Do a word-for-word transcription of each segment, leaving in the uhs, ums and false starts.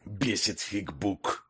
Бесит фигбук.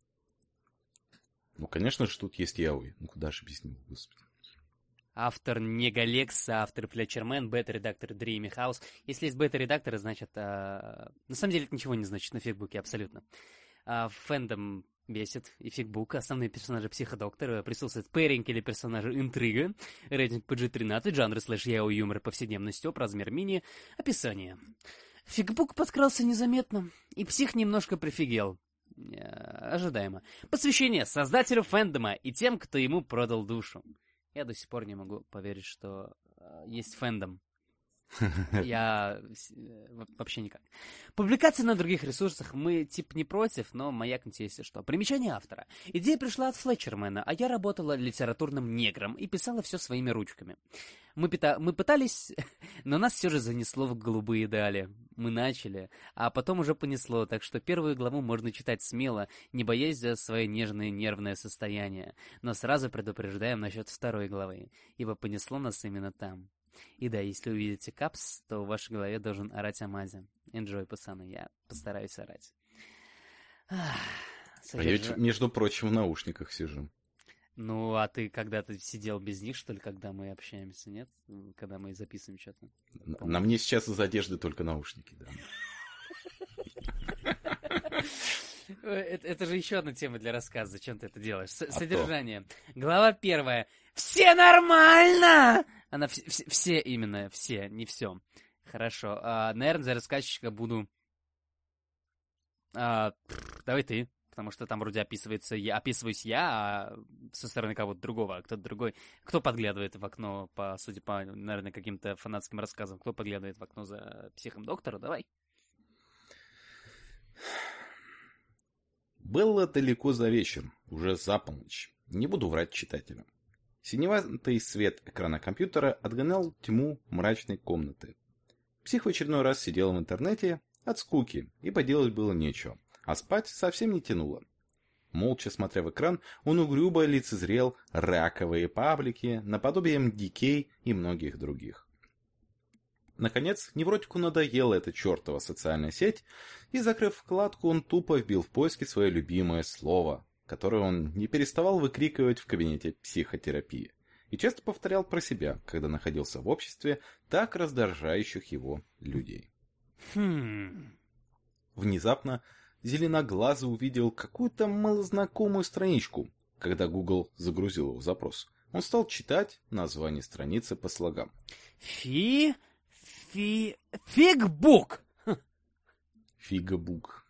Ну, конечно же, тут есть яой. Ну, куда же без него, господи. Автор Негалекс, автор Флетчермен, бета-редактор Dreamy House. Если есть бета-редакторы, значит... А... На самом деле это ничего не значит на фигбуке, абсолютно. А, фэндом бесит и фигбук. Основные персонажи психодоктора. Присутствует пэринг или персонажи интрига. Рейтинг пи джи тринадцать, жанры слэш яо, юмор, повседневный стёб, размер мини. Описание. Фигбук подкрался незаметно, и псих немножко прифигел. Ожидаемо. Посвящение создателю фэндома и тем, кто ему продал душу. Я до сих пор не могу поверить, что э, есть фэндом. Я вообще никак. Публикации на других ресурсах мы типа не против, но маякнуть если что. Примечание автора. Идея пришла от Флетчермена, а я работала литературным негром и писала все своими ручками. Мы, пита... мы пытались, но нас все же занесло в голубые дали. Мы начали, а потом уже понесло, так что первую главу можно читать смело, не боясь за свое нежное нервное состояние. Но сразу предупреждаем насчет второй главы, ибо понесло нас именно там. И да, если увидите капс, то в вашей голове должен орать о мазе. Enjoy, пацаны, я постараюсь орать. Ах, а я, между прочим, в наушниках сижу. Ну, а ты когда-то сидел без них, что ли, когда мы общаемся, нет? Когда мы записываем что-то? На, на мне сейчас из одежды только наушники, да. Это, это же еще одна тема для рассказа. Зачем ты это делаешь? С- а содержание. То. Глава первая. Все нормально! Она вс- вс- все именно, все, не все. Хорошо. А, наверное, за рассказчика буду... А, давай ты. Потому что там вроде описывается я, описываюсь я, а со стороны кого-то другого, а кто-то другой. Кто подглядывает в окно, по, судя по, наверное, каким-то фанатским рассказам, кто подглядывает в окно за психом доктора? Давай. Было далеко за вечер, уже за полночь. Не буду врать читателям. Синеватый свет экрана компьютера отгонял тьму мрачной комнаты. Псих в очередной раз сидел в интернете от скуки, и поделать было нечего. А спать совсем не тянуло. Молча смотря в экран, он угрюмо лицезрел раковые паблики, наподобие эм ди кей и многих других. Наконец, невротику надоела эта чертова социальная сеть, и, закрыв вкладку, он тупо вбил в поиске свое любимое слово, которое он не переставал выкрикивать в кабинете психотерапии, и часто повторял про себя, когда находился в обществе так раздражающих его людей. Хм... Внезапно Зеленоглазый увидел какую-то малознакомую страничку, когда Google загрузил его запрос. Он стал читать название страницы по слогам. Фи... Фи... Фигбук! Фигбук.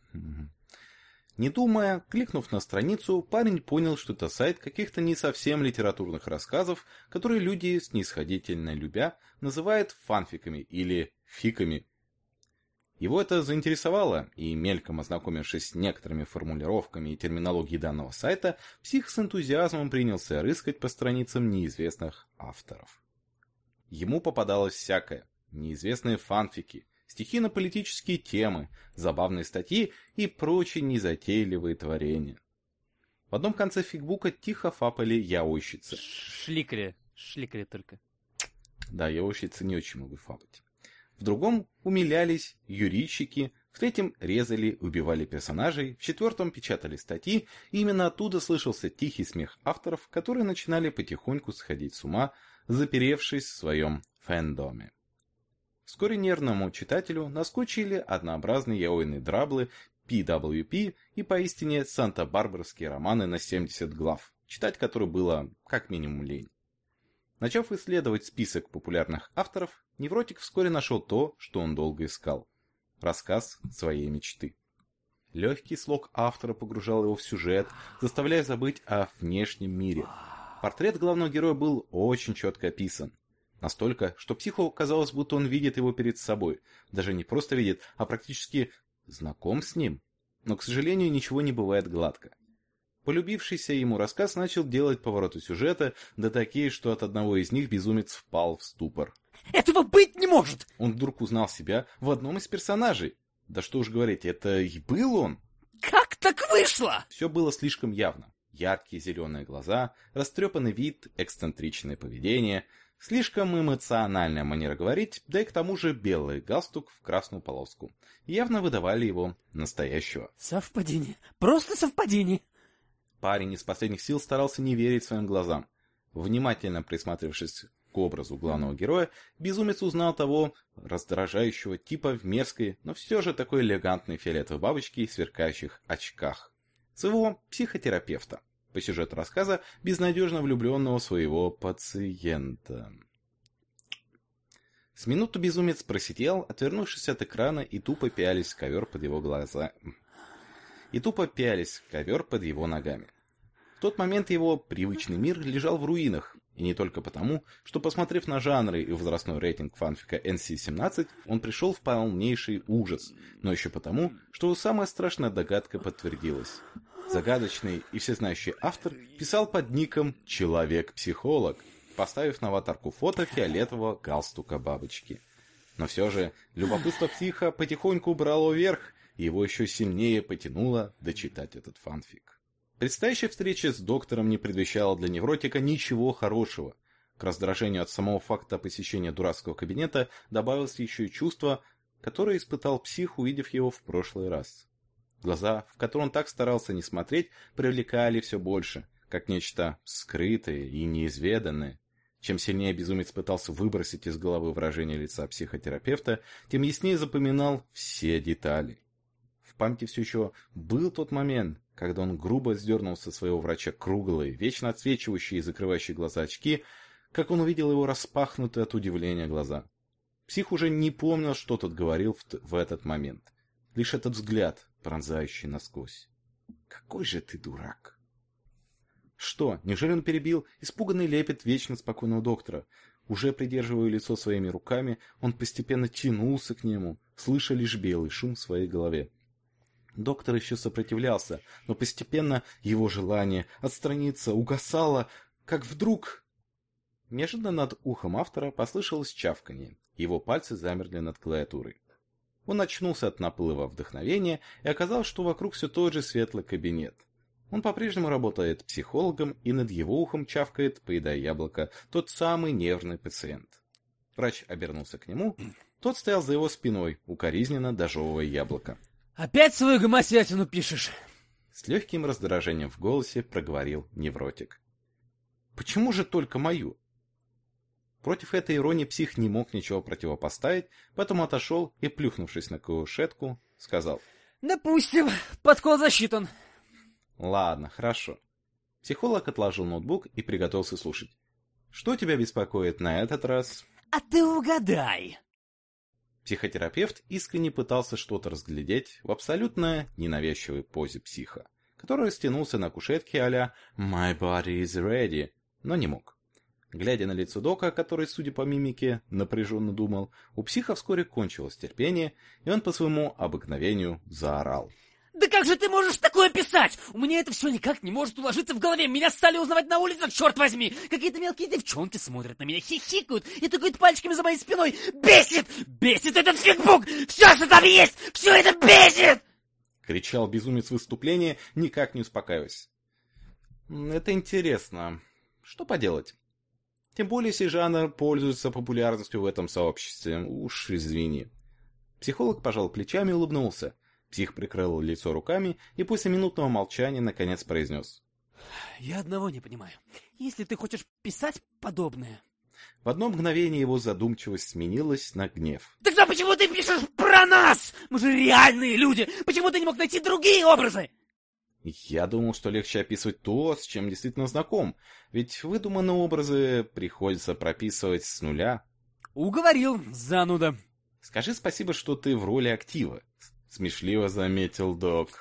Не думая, кликнув на страницу, парень понял, что это сайт каких-то не совсем литературных рассказов, которые люди, снисходительно любя, называют фанфиками или фиками. Его это заинтересовало, и, мельком ознакомившись с некоторыми формулировками и терминологией данного сайта, псих с энтузиазмом принялся рыскать по страницам неизвестных авторов. Ему попадалось всякое. Неизвестные фанфики, стихи на политические темы, забавные статьи и прочие незатейливые творения. В одном конце фигбука тихо фапали яойщицы. Шликали, шликали только. Да, яойщицы не очень могут фапать. В другом умилялись юрийщики, в третьем резали, убивали персонажей, в четвертом печатали статьи, и именно оттуда слышался тихий смех авторов, которые начинали потихоньку сходить с ума, заперевшись в своем фэндоме. Вскоре нервному читателю наскучили однообразные яойные драблы, пи дабл ю пи и поистине санта-барбарские романы на семьдесят глав, читать которые было как минимум лень. Начав исследовать список популярных авторов, невротик вскоре нашел то, что он долго искал. Рассказ своей мечты. Легкий слог автора погружал его в сюжет, заставляя забыть о внешнем мире. Портрет главного героя был очень четко описан. Настолько, что психу казалось, будто он видит его перед собой. Даже не просто видит, а практически знаком с ним. Но, к сожалению, ничего не бывает гладко. Полюбившийся ему рассказ начал делать повороты сюжета, да такие, что от одного из них безумец впал в ступор. Этого быть не может! Он вдруг узнал себя в одном из персонажей. Да что уж говорить, это и был он. Как так вышло? Все было слишком явно. Яркие зеленые глаза, растрепанный вид, эксцентричное поведение. Слишком эмоциональная манера говорить, да и к тому же белый галстук в красную полоску. Явно выдавали его настоящего. Совпадение. Просто совпадение. Парень из последних сил старался не верить своим глазам. Внимательно присматривавшись к образу главного героя, безумец узнал того раздражающего типа в мерзкой, но все же такой элегантной фиолетовой бабочке и сверкающих очках. Своего психотерапевта. По сюжету рассказа, безнадежно влюбленного в своего пациента. С минуту безумец просидел, отвернувшись от экрана, и тупо пялись в ковер под его глаза... И тупо пялись в ковер под его ногами. В тот момент его привычный мир лежал в руинах, и не только потому, что, посмотрев на жанры и возрастной рейтинг фанфика эн си семнадцать, он пришел в полнейший ужас, но еще потому, что самая страшная догадка подтвердилась. Загадочный и всезнающий автор писал под ником «Человек-психолог», поставив на аватарку фото фиолетового галстука бабочки. Но все же любопытство психа потихоньку брало вверх, и его еще сильнее потянуло дочитать этот фанфик. Предстоящая встреча с доктором не предвещала для невротика ничего хорошего. К раздражению от самого факта посещения дурацкого кабинета добавилось еще и чувство, которое испытал псих, увидев его в прошлый раз. Глаза, в которые он так старался не смотреть, привлекали все больше, как нечто скрытое и неизведанное. Чем сильнее безумец пытался выбросить из головы выражение лица психотерапевта, тем яснее запоминал все детали. В памяти все еще был тот момент, когда он грубо сдернул со своего врача круглые, вечно отсвечивающие и закрывающие глаза очки, как он увидел его распахнутые от удивления глаза. Псих уже не помнил, что тот говорил в, в этот момент. Лишь этот взгляд, пронзающий насквозь. «Какой же ты дурак!» Что, неужели он перебил испуганный лепет вечно спокойного доктора? Уже придерживая лицо своими руками, он постепенно тянулся к нему, слыша лишь белый шум в своей голове. Доктор еще сопротивлялся, но постепенно его желание отстраниться угасало, как вдруг... Неожиданно над ухом автора послышалось чавканье, его пальцы замерли над клавиатурой. Он очнулся от наплыва вдохновения и оказалось, что вокруг все тот же светлый кабинет. Он по-прежнему работает психологом, и над его ухом чавкает, поедая яблоко, тот самый нервный пациент. Врач обернулся к нему, тот стоял за его спиной, укоризненно дожевывая яблоко. «Опять свою гомосятину пишешь?» С легким раздражением в голосе проговорил невротик. «Почему же только мою?» Против этой иронии псих не мог ничего противопоставить, поэтому отошел и, плюхнувшись на кушетку, сказал: «Допустим, подход засчитан». «Ладно, хорошо». Психолог отложил ноутбук и приготовился слушать. «Что тебя беспокоит на этот раз?» «А ты угадай». Психотерапевт искренне пытался что-то разглядеть в абсолютно ненавязчивой позе психа, который растянулся на кушетке а-ля «My body is ready», но не мог. Глядя на лицо дока, который, судя по мимике, напряженно думал, у психа вскоре кончилось терпение, и он по своему обыкновению заорал. «Да как же ты можешь такое писать? У меня это все никак не может уложиться в голове. Меня стали узнавать на улице, черт возьми. Какие-то мелкие девчонки смотрят на меня, хихикают и тыкают пальчиками за моей спиной. Бесит! Бесит этот фигбук! Все, что там есть! Все это бесит!» Кричал безумец в выступлении, никак не успокаиваясь. Это интересно. Что поделать? Тем более, если жанр пользуется популярностью в этом сообществе. Уж извини. Психолог пожал плечами и улыбнулся. Псих прикрыл лицо руками и после минутного молчания наконец произнес: «Я одного не понимаю. Если ты хочешь писать подобное...» В одно мгновение его задумчивость сменилась на гнев. «Тогда почему ты пишешь про нас? Мы же реальные люди! Почему ты не мог найти другие образы?» Я думал, что легче описывать то, с чем действительно знаком. Ведь выдуманные образы приходится прописывать с нуля. «Уговорил, зануда». «Скажи спасибо, что ты в роли актива», — смешливо заметил док.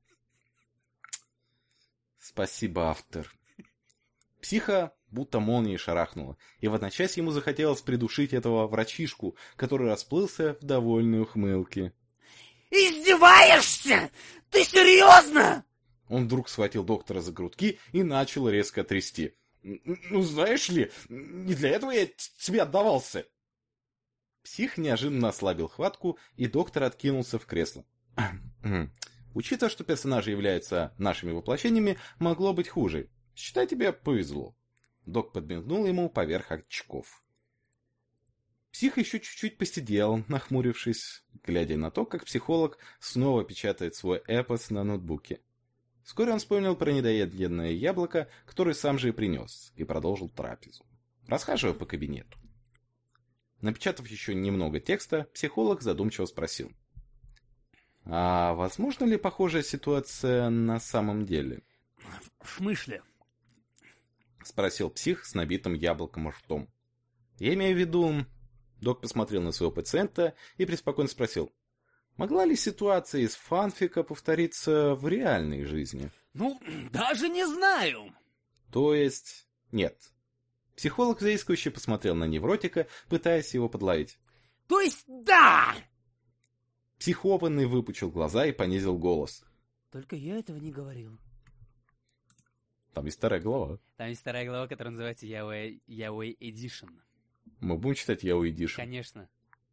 «Спасибо, автор». Психа будто молнией шарахнула, и в одночасье ему захотелось придушить этого врачишку, который расплылся в довольной ухмылке. «Издеваешься? Ты серьезно?» Он вдруг схватил доктора за грудки и начал резко трясти. «Ну, знаешь ли, не для этого я тебе отдавался». Псих неожиданно ослабил хватку, и доктор откинулся в кресло. Учитывая, что персонажи являются нашими воплощениями, могло быть хуже. Считай, тебе повезло. Док подмигнул ему поверх очков. Псих еще чуть-чуть посидел, нахмурившись, глядя на то, как психолог снова печатает свой эпос на ноутбуке. Вскоре он вспомнил про недоеденное яблоко, которое сам же и принес, и продолжил трапезу, расхаживая по кабинету. Напечатав еще немного текста, психолог задумчиво спросил. «А возможно ли похожая ситуация на самом деле?» «В смысле?» — спросил псих с набитым яблоком ртом. «Я имею в виду...» Док посмотрел на своего пациента и преспокойно спросил. «Могла ли ситуация из фанфика повториться в реальной жизни?» «Ну, даже не знаю». «То есть... нет». Психолог заискивающе посмотрел на невротика, пытаясь его подловить. «То есть да!» Психованный выпучил глаза и понизил голос. «Только я этого не говорил». Там есть вторая глава. Там есть вторая глава, которая называется Яуэ Edition. Мы будем читать Яуэ Edition? Конечно.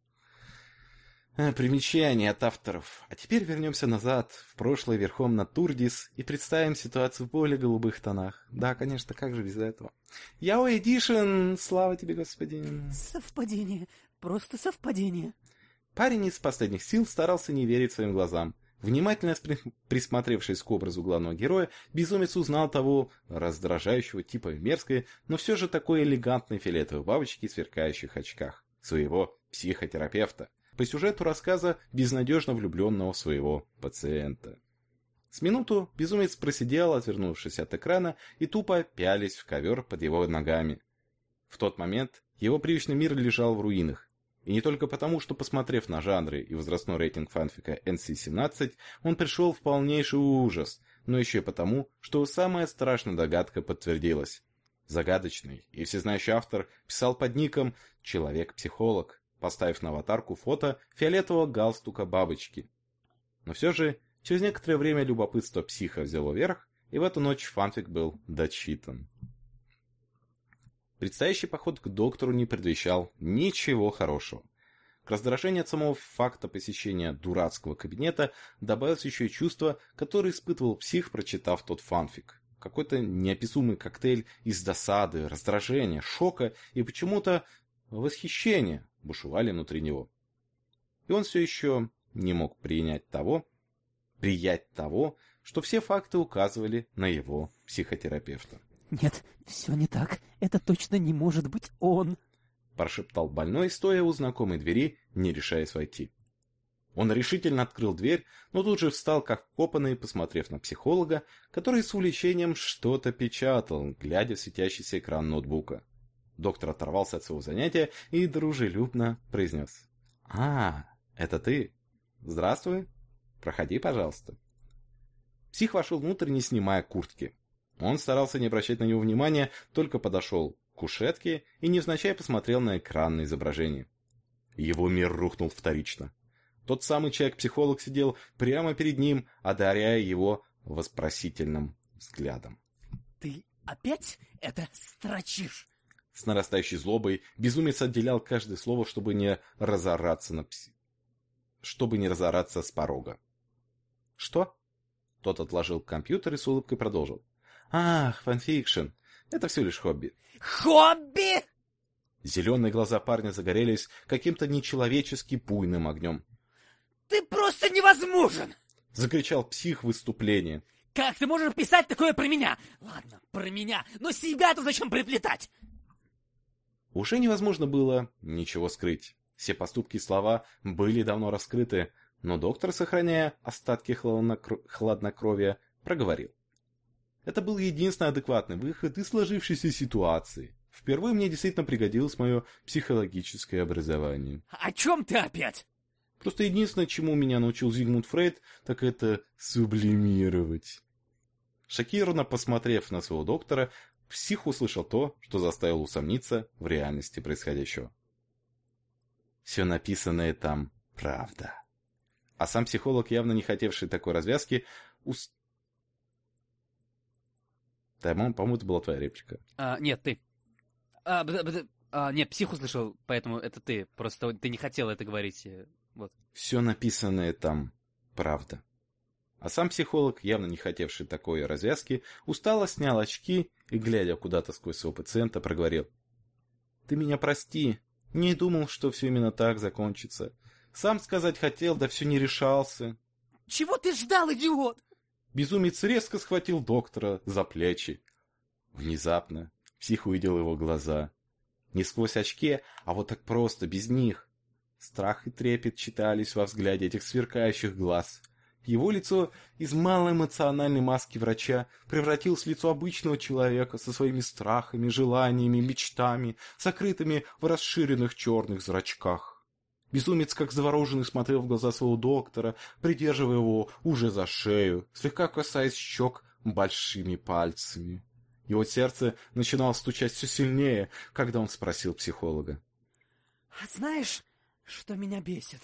А, примечание от авторов. А теперь вернемся назад, в прошлое, верхом на Турдис, и представим ситуацию в более голубых тонах. Да, конечно, как же без этого. Яуэ Edition, слава тебе, Господи. Совпадение, просто совпадение. Парень из последних сил старался не верить своим глазам. Внимательно присмотревшись к образу главного героя, безумец узнал того раздражающего типа мерзкой, но все же такой элегантной фиолетовой бабочки в сверкающих очках. Своего психотерапевта. По сюжету рассказа безнадежно влюбленного в своего пациента. С минуту безумец просидел, отвернувшись от экрана, и тупо пялись в ковер под его ногами. В тот момент его привычный мир лежал в руинах. И не только потому, что, посмотрев на жанры и возрастной рейтинг фанфика эн си семнадцать, он пришел в полнейший ужас, но еще и потому, что самая страшная догадка подтвердилась. Загадочный и всезнающий автор писал под ником «Человек-психолог», поставив на аватарку фото фиолетового галстука бабочки. Но все же, через некоторое время любопытство психа взяло верх, и в эту ночь фанфик был дочитан. Предстоящий поход к доктору не предвещал ничего хорошего. К раздражению от самого факта посещения дурацкого кабинета добавилось еще и чувство, которое испытывал псих, прочитав тот фанфик. Какой-то неописуемый коктейль из досады, раздражения, шока и почему-то восхищения бушевали внутри него. И он все еще не мог принять того, приять того, что все факты указывали на его психотерапевта. «Нет, все не так. Это точно не может быть он!» Прошептал больной, стоя у знакомой двери, не решаясь войти. Он решительно открыл дверь, но тут же встал как вкопанный, посмотрев на психолога, который с увлечением что-то печатал, глядя в светящийся экран ноутбука. Доктор оторвался от своего занятия и дружелюбно произнес. «А, это ты? Здравствуй. Проходи, пожалуйста». Псих вошел внутрь, не снимая куртки. Он старался не обращать на него внимания, только подошел к кушетке и невзначай посмотрел на экранное изображение. Его мир рухнул вторично. Тот самый человек-психолог сидел прямо перед ним, одаряя его вопросительным взглядом. «Ты опять это строчишь?» С нарастающей злобой безумец отделял каждое слово, чтобы не разораться на пси... чтобы не разораться с порога. «Что?» Тот отложил компьютер и с улыбкой продолжил. «Ах, фанфикшн. Это всего лишь хобби». «Хобби?» Зеленые глаза парня загорелись каким-то нечеловечески буйным огнем. «Ты просто невозможен!» — закричал псих в выступлении. «Как ты можешь писать такое про меня? Ладно, про меня, но себя-то зачем приплетать?» Уже невозможно было ничего скрыть. Все поступки и слова были давно раскрыты, но доктор, сохраняя остатки хладнокро... хладнокровия, проговорил. Это был единственный адекватный выход из сложившейся ситуации. Впервые мне действительно пригодилось мое психологическое образование. «О чем ты опять?» Просто единственное, чему меня научил Зигмунд Фрейд, так это сублимировать. Шокированно посмотрев на своего доктора, псих услышал то, что заставило усомниться в реальности происходящего. Все написанное там правда. А сам психолог, явно не хотевший такой развязки, уст... Да, по-моему, это была твоя реплика. А, нет, ты. А, б- б- а, нет, псих услышал, поэтому это ты. Просто ты не хотел это говорить. Вот. Все написанное там правда. А сам психолог, явно не хотевший такой развязки, устало снял очки и, глядя куда-то сквозь своего пациента, проговорил: «Ты меня прости, не думал, что все именно так закончится. Сам сказать хотел, да все не решался». «Чего ты ждал, идиот?» Безумец резко схватил доктора за плечи. Внезапно псих увидел его глаза. Не сквозь очки, а вот так просто, без них. Страх и трепет читались во взгляде этих сверкающих глаз. Его лицо из малоэмоциональной маски врача превратилось в лицо обычного человека со своими страхами, желаниями, мечтами, сокрытыми в расширенных черных зрачках. Безумец, как завороженный, смотрел в глаза своего доктора, придерживая его уже за шею, слегка касаясь щек большими пальцами. Его сердце начинало стучать все сильнее, когда он спросил психолога: «А знаешь, что меня бесит?»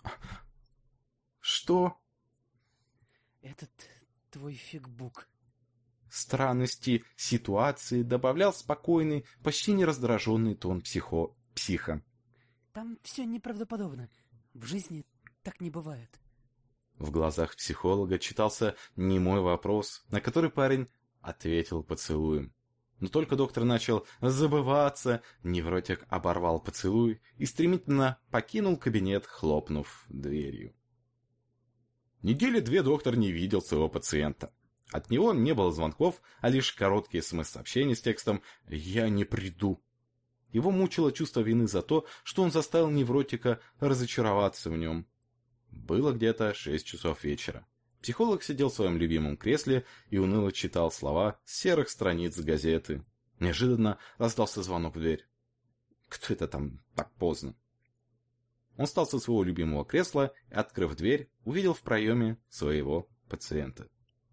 «Что?» «Этот твой фигбук». Странности ситуации добавлял спокойный, почти не раздраженный тон психо... психа. «Там все неправдоподобно. В жизни так не бывает». В глазах психолога читался немой вопрос, на который парень ответил поцелуем. Но только доктор начал забываться, невротик оборвал поцелуй и стремительно покинул кабинет, хлопнув дверью. Недели две доктор не видел своего пациента. От него не было звонков, а лишь короткие смс-сообщения с текстом «Я не приду». Его мучило чувство вины за то, что он заставил невротика разочароваться в нем. Было где-то шесть часов вечера. Психолог сидел в своем любимом кресле и уныло читал слова с серых страниц газеты. Неожиданно раздался звонок в дверь. Кто это там так поздно? Он встал со своего любимого кресла и, открыв дверь, увидел в проеме своего пациента.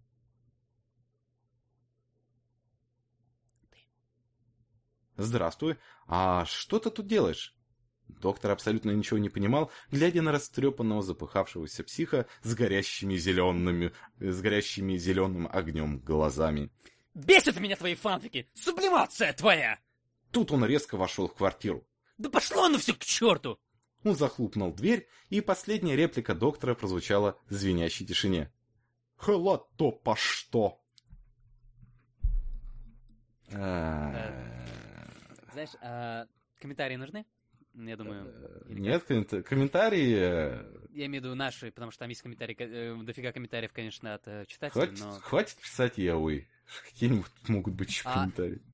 «Здравствуй. А что ты тут делаешь?» Доктор абсолютно ничего не понимал, глядя на растрепанного, запыхавшегося психа с горящими зелеными, с горящими зеленым огнем глазами. «Бесят меня твои фанфики! Сублимация твоя!» Тут он резко вошел в квартиру. «Да пошло оно все к черту!» Он захлопнул дверь, и последняя реплика доктора прозвучала в звенящей тишине. «Хла-то по что?» Знаешь, а комментарии нужны? Я думаю... Нет, комментарии... Я имею в виду наши, потому что там есть комментарии, дофига комментариев, конечно, от читателей, Хватит, но... хватит писать яой. Какие-нибудь могут быть еще А... комментарии.